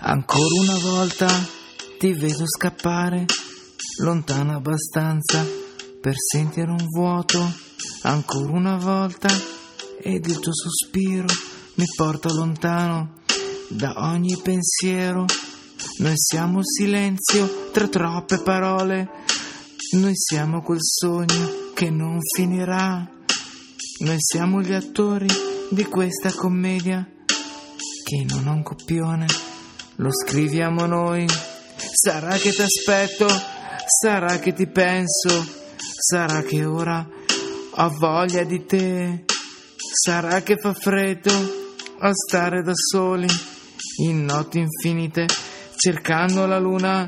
Ancora una volta ti vedo scappare, lontano abbastanza per sentire un vuoto. Ancora una volta ed il tuo sospiro mi porta lontano da ogni pensiero. Noi siamo il silenzio tra troppe parole, noi siamo quel sogno che non finirà. Noi siamo gli attori di questa commedia che non ha un copione, lo scriviamo noi. Sarà che ti aspetto, sarà che ti penso, sarà che ora ho voglia di te. Sarà che fa freddo a stare da soli in notti infinite cercando la luna.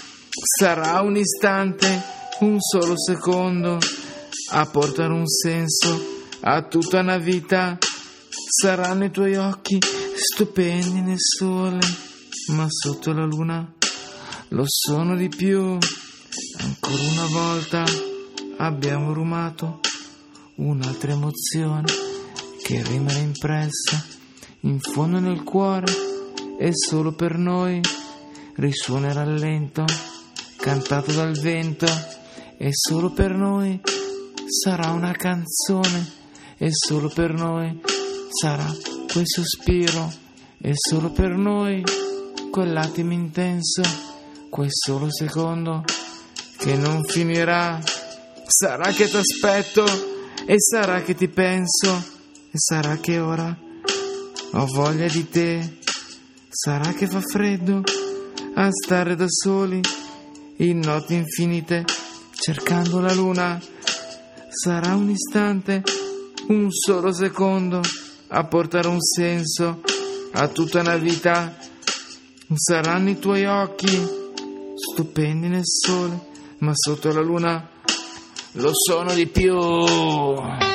Sarà un istante, un solo secondo a portare un senso a tutta una vita. Saranno i tuoi occhi stupendi nel sole, ma sotto la luna lo sono di più. Ancora una volta abbiamo rumato un'altra emozione che rimane impressa in fondo nel cuore e solo per noi risuonerà lento, cantato dal vento, e solo per noi sarà una canzone, e solo per noi sarà quel sospiro, e solo per noi quell'attimo intenso, quel solo secondo che non finirà. Sarà che ti aspetto e sarà che ti penso, e sarà che ora ho voglia di te. Sarà che fa freddo a stare da soli in notti infinite cercando la luna. Sarà un istante, un solo secondo a portare un senso a tutta una vita. Saranno i tuoi occhi stupendi nel sole, ma sotto la luna lo sono di più.